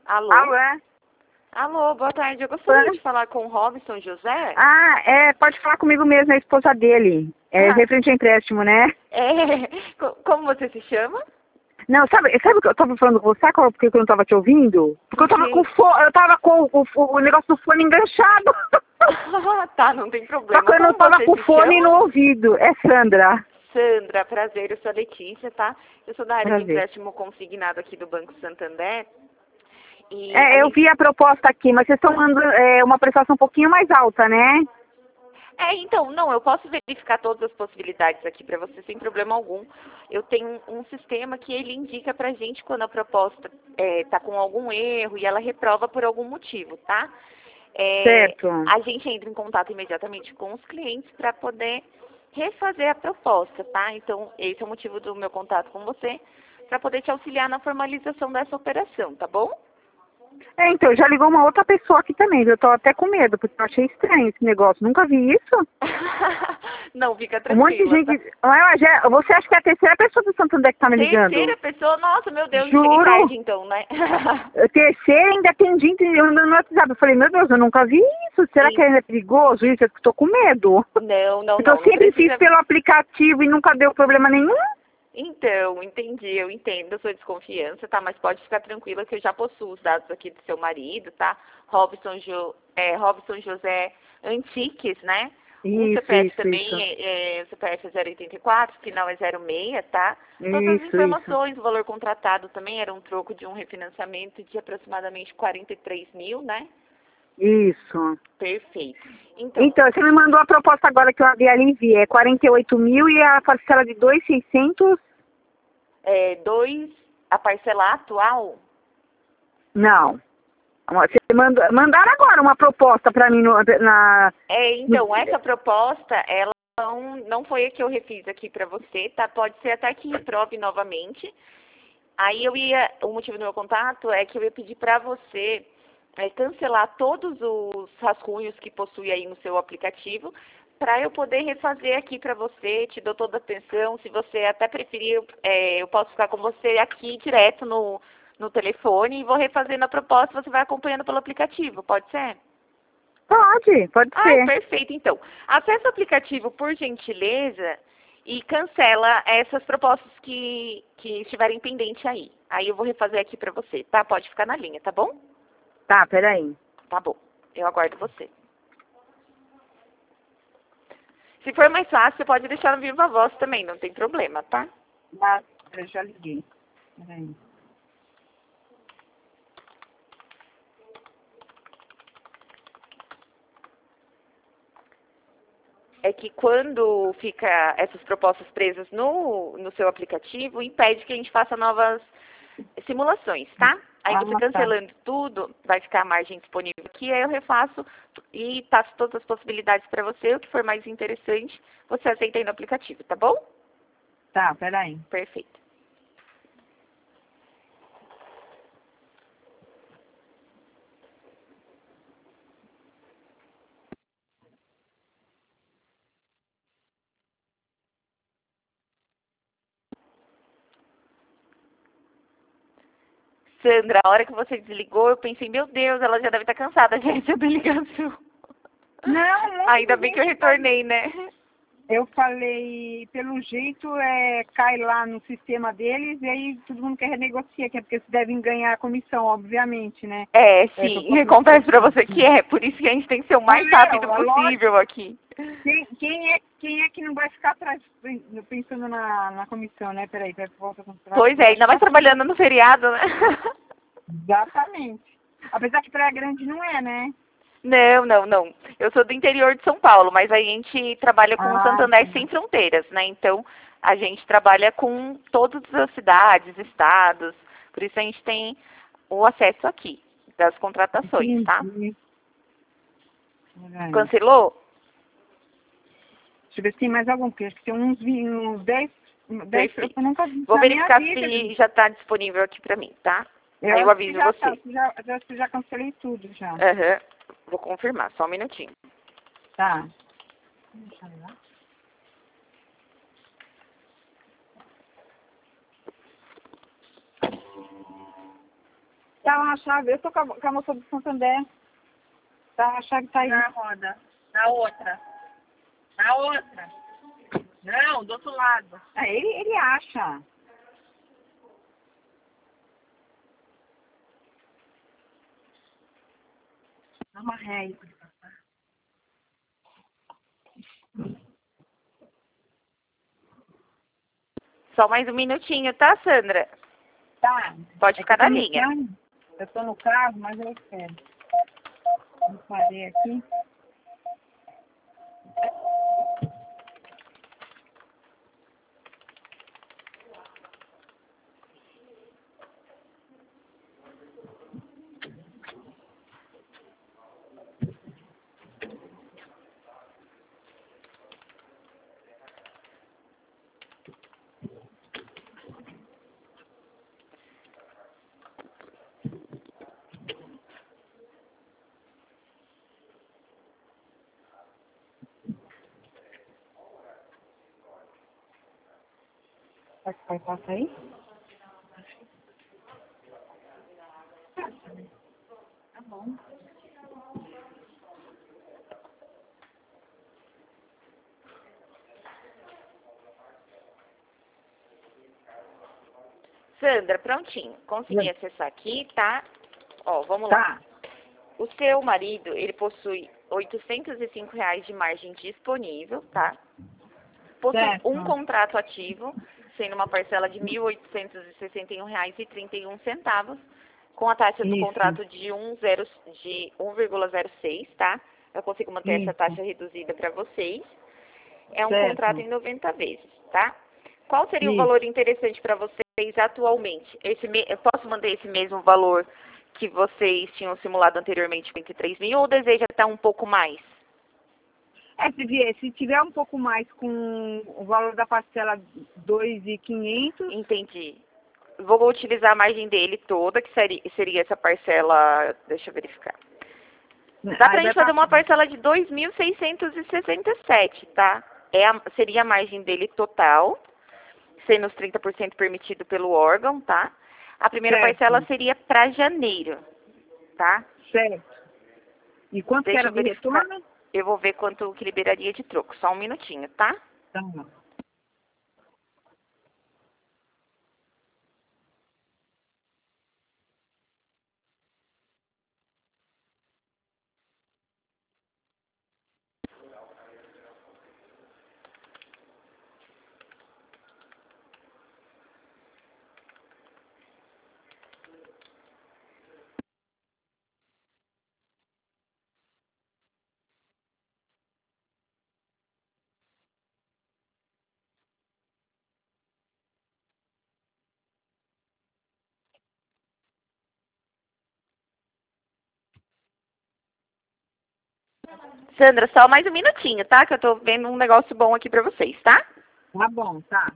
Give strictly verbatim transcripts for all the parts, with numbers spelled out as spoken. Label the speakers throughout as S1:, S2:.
S1: Alô?
S2: Alô, é?
S1: Alô, boa tarde. Eu gostaria de falar com o Robson José.
S2: Ah, é, pode falar comigo mesmo, é a esposa dele. É
S1: Ah.
S2: referente a empréstimo, né?
S1: É, co- como você se chama?
S2: Não, sabe, sabe o que eu tava falando com você? Sabe qual- por que eu não tava te ouvindo? Porque eu tava
S1: Por
S2: com
S1: quê?
S2: fo eu tava com o, o- o negócio do fone enganchado.
S1: Tá, não tem
S2: Só
S1: problema.
S2: que eu não
S1: Como
S2: tava
S1: você
S2: com o
S1: se
S2: fone
S1: chama?
S2: no ouvido. É Sandra.
S1: Sandra, prazer, eu sou a Letícia, tá? Eu sou da área de
S2: Prazer.
S1: empréstimo consignado aqui do Banco Santander. E a
S2: É, eu
S1: gente...
S2: vi a proposta aqui, mas vocês estão dando é, uma prestação um pouquinho mais alta, né?
S1: É, então, não, eu posso verificar todas as possibilidades aqui para você sem problema algum. Eu tenho um sistema que ele indica pra gente quando a proposta está com algum erro e ela reprova por algum motivo, tá? É,
S2: Certo.
S1: a gente entra em contato imediatamente com os clientes para poder refazer a proposta, tá? Então, esse é o motivo do meu contato com você, para poder te auxiliar na formalização dessa operação, tá bom?
S2: É, então, já ligou uma outra pessoa aqui também, viu? Eu tô até com medo, porque eu achei estranho esse negócio. Nunca vi isso.
S1: Não, fica
S2: Um monte de
S1: tranquila, tá?
S2: gente. Ah, já- Você acha que é a terceira pessoa do Santander que tá me ligando?
S1: Terceira pessoa, nossa, meu Deus, eu cheguei
S2: Juro.
S1: tarde então, né?
S2: Terceira ainda tem gente no no WhatsApp. Eu falei, meu Deus, eu nunca vi isso. Será
S1: Sim.
S2: que ainda é perigoso isso? Eu tô com medo.
S1: Não, não,
S2: Porque eu
S1: não, não
S2: sempre fiz
S1: precisa.
S2: pelo aplicativo e nunca deu problema nenhum.
S1: Então, entendi, eu entendo a sua desconfiança, tá? Mas pode ficar tranquila que eu já possuo os dados aqui do seu marido, tá? Robson, jo, é, Robson José Antiques, né? O
S2: Isso,
S1: C P F
S2: isso,
S1: também,
S2: isso.
S1: é, é, o C P F é zero oitenta e quatro, final é zero seis, tá? Todas as
S2: Isso, isso.
S1: informações, o valor contratado também era um troco de um refinanciamento de aproximadamente quarenta e três mil, né?
S2: Isso.
S1: Perfeito. Então,
S2: Então, você me mandou a proposta agora que eu abri ali e vi. É quarenta e oito mil e a parcela de dois mil e seiscentos.
S1: é, dois, a parcelar atual,
S2: Não. Você mandou, mandaram agora uma proposta para mim no, na.
S1: é,
S2: no-
S1: então, essa proposta, ela não, não foi a que eu refiz aqui para você, tá? Pode ser até que reprove novamente. Aí eu ia, o motivo do meu contato é que eu ia pedir para você é, cancelar todos os rascunhos que possui aí no seu aplicativo, para eu poder refazer aqui para você, te dou toda a atenção. Se você até preferir, eu, é, eu posso ficar com você aqui direto no, no telefone e vou refazendo a proposta, você vai acompanhando pelo aplicativo, pode ser?
S2: Pode, pode
S1: Ai,
S2: ser.
S1: perfeito. Então, acesse o aplicativo por gentileza e cancela essas propostas que, que estiverem pendentes aí. Aí eu vou refazer aqui para você, tá? Pode ficar na linha, tá bom?
S2: Tá, peraí.
S1: Tá bom. Eu aguardo você. Se for mais fácil, você pode deixar no viva voz também, não tem problema, tá?
S2: Mas eu já liguei. Peraí.
S1: É que quando fica essas propostas presas no, no seu aplicativo, impede que a gente faça novas simulações, tá? Aí
S2: Ah,
S1: você
S2: tá.
S1: cancelando tudo, vai ficar a margem disponível aqui, aí eu refaço e passo todas as possibilidades para você, o que for mais interessante, você aceita aí no aplicativo, tá bom?
S2: Tá, peraí.
S1: Perfeito. Sandra, a hora que você desligou, eu pensei, meu Deus, ela já deve estar cansada de receber ligação.
S2: Não, um monte
S1: Ainda
S2: de
S1: bem que eu
S2: gente tá-
S1: retornei, né?
S2: Eu falei, pelo jeito, é, cai lá no sistema deles e aí todo mundo quer renegociar, que é porque eles devem ganhar a comissão, obviamente, né?
S1: É,
S2: É, tô
S1: sim,
S2: falando-
S1: confesso pra você que é, por isso que a gente tem que ser o mais rápido
S2: Não, é
S1: possível aqui.
S2: Quem, quem, é, quem é que não vai ficar atrás pensando na, na comissão, né? Peraí, peraí, volta a contrato.
S1: Pois é, ainda mais trabalhando no feriado, né?
S2: Exatamente. Apesar que Praia Grande não é, né?
S1: Não, não, não. Eu sou do interior de São Paulo, mas a gente trabalha com o
S2: Ah,
S1: Santander
S2: sim.
S1: Sem Fronteiras, né? Então, a gente trabalha com todas as cidades, estados, por isso a gente tem o acesso aqui das contratações, tá?
S2: Entendi. Peraí.
S1: Cancelou?
S2: Deixa eu ver se tem mais algum, porque acho que tem uns, vi- uns dez, dez eu
S1: Perfeito.
S2: nunca vi
S1: Vou
S2: na minha
S1: verificar
S2: vida.
S1: se já está disponível aqui para mim, tá?
S2: Eu
S1: Aí eu
S2: acho que
S1: aviso
S2: já tá,
S1: você.
S2: já, já, já cancelei tudo já.
S1: Aham. Vou confirmar, só um minutinho.
S2: Tá. Deixa eu ver. Tá Tá lá a chave. Eu tô com a, com a moça do Santander. Tá, a chave tá aí.
S3: Na roda. Na outra. Na outra. Não, do outro lado.
S2: É, ele, ele acha.
S3: Dá uma ré aí pra ele passar.
S1: Só mais um minutinho, tá, Sandra?
S2: Tá.
S1: Pode
S2: É
S1: ficar
S2: que eu
S1: na
S2: tô no
S1: linha.
S2: carro. Eu tô no carro, mas eu espero. Eu parei aqui. Vai, vai passar aí?
S3: Tá bom.
S1: Sandra, prontinho. Consegui
S2: Sim.
S1: acessar aqui, tá? Ó, vamos lá.
S2: Tá.
S1: O seu marido, ele possui oitocentos e cinco reais de margem disponível, tá? Possui
S2: Certo.
S1: um contrato ativo, sendo uma parcela de mil oitocentos e sessenta e um reais e trinta e um centavos, com a taxa do
S2: Isso.
S1: contrato de um vírgula zero seis, tá? Eu consigo manter essa
S2: Isso.
S1: taxa reduzida para vocês. É um
S2: Certo.
S1: contrato em noventa vezes, tá? Qual seria o
S2: Isso.
S1: valor interessante para vocês atualmente? Esse me... Eu posso manter esse mesmo valor que vocês tinham simulado anteriormente, vinte e três mil, ou deseja estar um pouco mais?
S2: É, se, vier, se tiver um pouco mais com o valor da parcela dois mil e quinhentos,
S1: Entendi. Vou utilizar a margem dele toda, que seria, seria essa parcela... Deixa eu verificar. Dá pra
S2: aí vai
S1: gente fazer uma
S2: passar.
S1: parcela de dois mil seiscentos e sessenta e sete, tá? É a, seria a margem dele total, sendo os trinta por cento permitido pelo órgão, tá? A primeira
S2: Certo.
S1: parcela seria para janeiro, tá?
S2: Certo. E quanto que
S1: Deixa
S2: era
S1: eu
S2: de
S1: verificar.
S2: retorno?
S1: Eu vou ver quanto que liberaria de troco. Só um minutinho, tá?
S2: Tá.
S1: Sandra, só mais um minutinho, tá? Que eu tô vendo um negócio bom aqui pra vocês, tá?
S2: Tá bom, tá.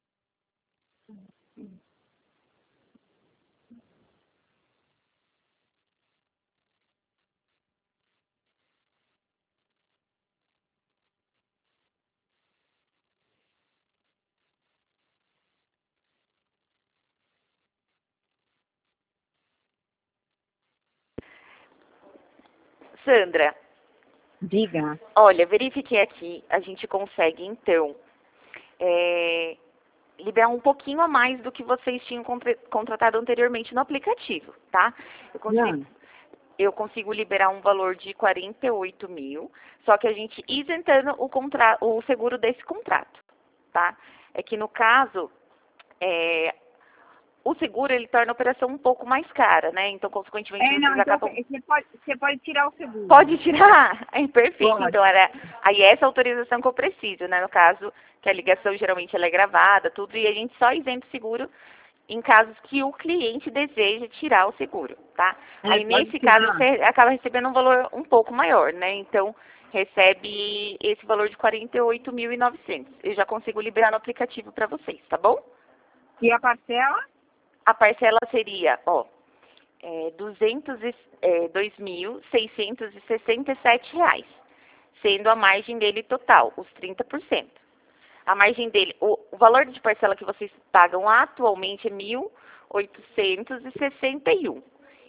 S1: Sandra,
S2: Diga.
S1: olha, verifiquei aqui, a gente consegue, então, é, liberar um pouquinho a mais do que vocês tinham contra- contratado anteriormente no aplicativo, tá? Eu consigo,
S2: Não.
S1: eu consigo liberar um valor de quarenta e oito mil, só que a gente isentando o, contra, o seguro desse contrato, tá? É que no caso, é, o seguro ele torna a operação um pouco mais cara, né? Então, consequentemente,
S2: É,
S1: vocês
S2: não, então
S1: acabam...
S2: você pode, você pode tirar o seguro.
S1: Pode tirar? É perfeito.
S2: Pode.
S1: Então, era aí essa autorização que eu preciso, né? No caso, que a ligação geralmente ela é gravada, tudo, e a gente só isenta o seguro em casos que o cliente deseja tirar o seguro, tá?
S2: É,
S1: Aí,
S2: pode
S1: nesse
S2: tirar.
S1: caso, você acaba recebendo um valor um pouco maior, né? Então, recebe esse valor de quarenta e oito mil e novecentos. Eu já consigo liberar no aplicativo para vocês, tá bom?
S2: E a parcela?
S1: A parcela seria, ó, é, duzentos e- é, dois mil seiscentos e sessenta e sete reais, sendo a margem dele total, os trinta por cento. A margem dele, o, o valor de parcela que vocês pagam atualmente é mil oitocentos e sessenta e um.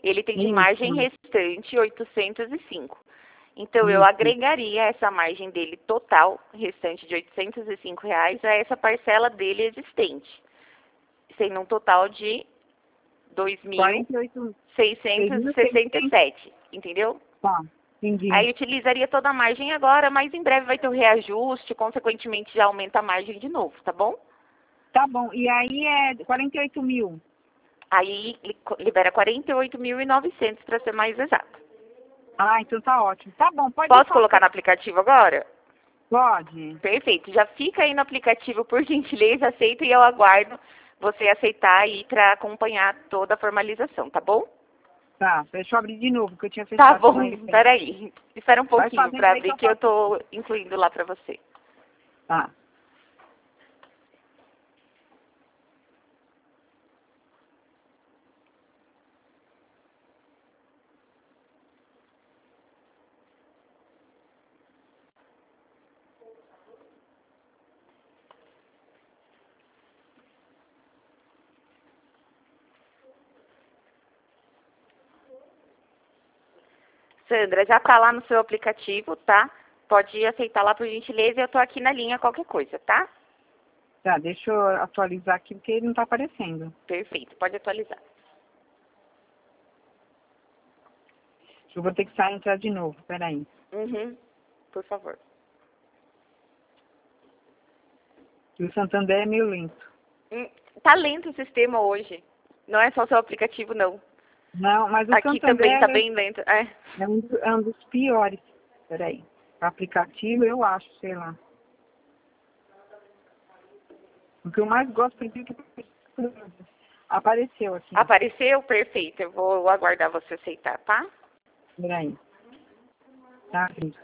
S1: Ele tem de
S2: Isso.
S1: margem restante oitocentos e cinco. Então, eu
S2: Isso.
S1: agregaria essa margem dele total, restante de oitocentos e cinco reais, a essa parcela dele existente, sendo um total de dois mil
S2: quarenta e oito.
S1: seiscentos e sessenta e sete, entendeu?
S2: Tá, entendi.
S1: Aí utilizaria toda a margem agora, mas em breve vai ter o reajuste, consequentemente já aumenta a margem de novo, tá bom?
S2: Tá bom. E aí é quarenta e oito mil.
S1: Aí li- libera quarenta e oito mil e novecentos para ser mais exato.
S2: Ah, então tá ótimo. Tá bom, pode
S1: Posso
S2: passar.
S1: colocar no aplicativo agora?
S2: Pode.
S1: Perfeito. Já fica aí no aplicativo, por gentileza, aceita e eu aguardo você aceitar aí para acompanhar toda a formalização, tá bom?
S2: Tá, deixa eu abrir de novo, que eu tinha fechado.
S1: Tá bom,
S2: com ele.
S1: peraí. Espera um
S2: Vai
S1: pouquinho
S2: fazendo
S1: para
S2: aí que
S1: ver
S2: eu
S1: que eu
S2: faço.
S1: tô incluindo lá para você.
S2: Tá.
S1: Sandra, já tá lá no seu aplicativo, tá? Pode aceitar lá por gentileza e eu tô aqui na linha qualquer coisa, tá?
S2: Tá, deixa eu atualizar aqui, porque ele não tá aparecendo.
S1: Perfeito, pode atualizar.
S2: Eu vou ter que sair e entrar de novo, peraí.
S1: Uhum, por favor.
S2: E o Santander é meio lento.
S1: Hum, tá lento o sistema hoje. Não é só o seu aplicativo, não.
S2: Não, mas o
S1: Aqui
S2: Santander
S1: também tá bem lento. É.
S2: é um, do- é um dos piores. Peraí. O aplicativo eu acho, sei lá. O que eu mais gosto, por exemplo, que apareceu aqui.
S1: Apareceu? Perfeito. Eu vou aguardar você aceitar, tá?
S2: Peraí. Tá abrindo.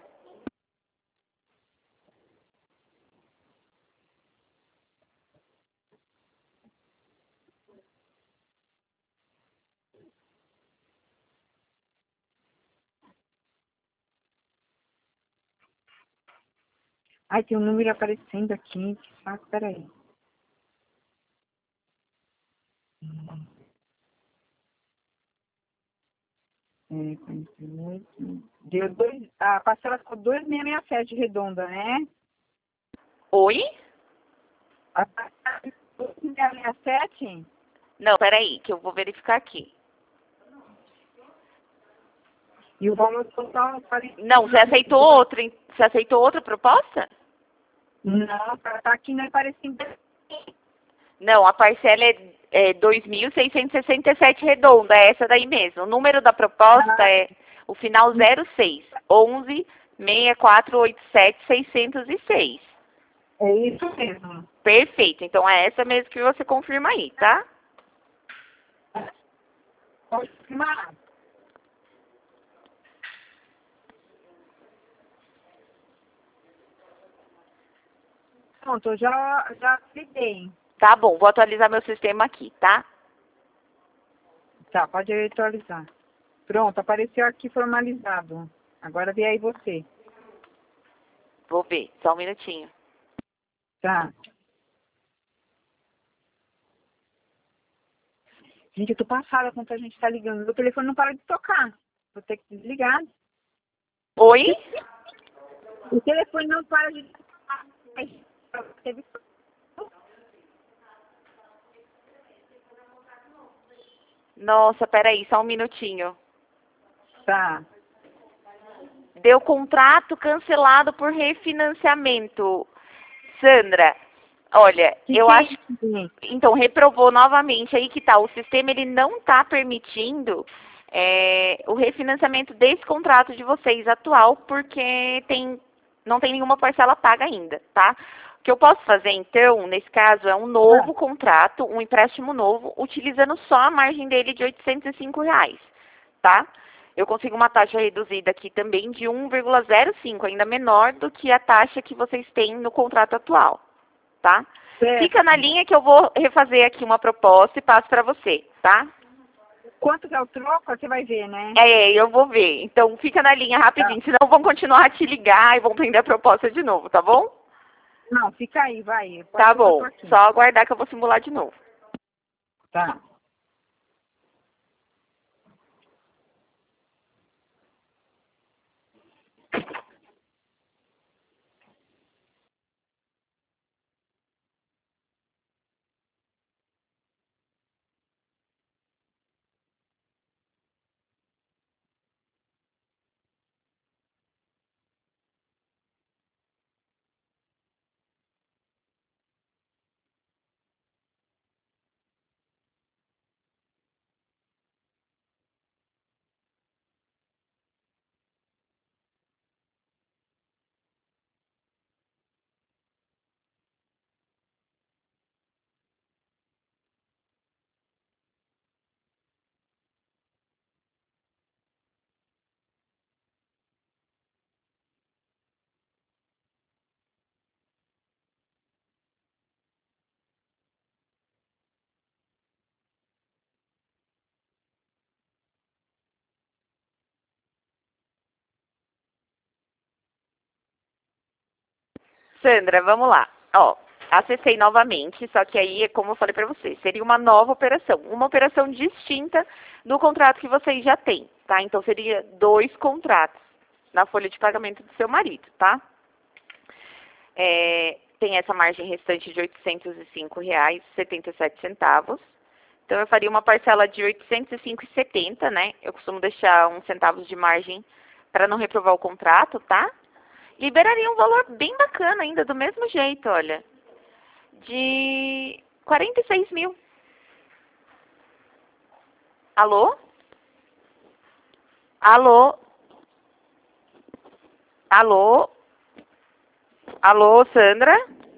S2: Ai, tem um número aparecendo aqui. Que saco, peraí. É, quarenta e oito. Deu dois. A parcela ficou dois mil seiscentos e sessenta e sete redonda, né?
S1: Oi?
S2: A parcela ficou dois mil seiscentos e sessenta e sete?
S1: Não, peraí, que eu vou verificar aqui.
S2: E o valor total quarenta.
S1: Não, você aceitou outra, hein? Você aceitou outra proposta?
S2: Não, tá tá aqui não aparecendo.
S1: Não, a parcela é, é dois mil seiscentos e sessenta e sete redonda, é essa daí mesmo. O número da proposta
S2: Ah.
S1: é o final zero seis, onze, seis quatro oito sete, seiscentos e seis.
S2: É isso mesmo.
S1: Perfeito, então é essa mesmo que você confirma aí, tá?
S2: Pode confirmar. Pronto, eu já, já liguei.
S1: Tá bom, vou atualizar meu sistema aqui, tá?
S2: Tá, pode atualizar. Pronto, apareceu aqui formalizado. Agora vê aí você.
S1: Vou ver, só um minutinho.
S2: Tá. Gente, eu tô passada quando a gente tá ligando. Meu telefone não para de tocar. Vou ter que desligar.
S1: Oi?
S2: O telefone não para de tocar. Teve-
S1: Nossa, peraí, só um minutinho.
S2: Tá.
S1: Deu contrato cancelado por refinanciamento. Sandra, olha,
S2: Que
S1: eu
S2: que é
S1: acho...
S2: isso, gente?
S1: Então, reprovou novamente. Aí que tá, o sistema ele não está permitindo é, o refinanciamento desse contrato de vocês atual, porque tem, não tem nenhuma parcela paga ainda, tá? O que eu posso fazer, então, nesse caso, é um novo
S2: Ah.
S1: contrato, um empréstimo novo, utilizando só a margem dele de oitocentos e cinco reais, tá? Eu consigo uma taxa reduzida aqui também de um vírgula zero cinco, ainda menor do que a taxa que vocês têm no contrato atual, tá?
S2: Certo.
S1: Fica na linha que eu vou refazer aqui uma proposta e passo para você, tá?
S2: Quanto que é o troco, você vai ver, né?
S1: É, eu vou ver. Então fica na linha rapidinho, senão vão continuar a te ligar e vão prender a proposta de novo, tá bom?
S2: Não, fica aí, vai. Pode
S1: Tá
S2: ser que eu tô
S1: bom.
S2: aqui.
S1: Só aguardar que eu vou simular de novo.
S2: Tá.
S1: Sandra, vamos lá. Ó, acessei novamente, só que aí, como eu falei para você, seria uma nova operação. Uma operação distinta do contrato que vocês já têm, tá? Então, seria dois contratos na folha de pagamento do seu marido, tá? É, tem essa margem restante de oitocentos e cinco reais e setenta e sete centavos. Então, eu faria uma parcela de oitocentos e cinco reais e setenta centavos, né? Eu costumo deixar uns centavos de margem para não reprovar o contrato, tá? Liberaria um valor bem bacana ainda, do mesmo jeito, olha. De quarenta e seis mil. Alô? Alô? Alô? Alô, Sandra?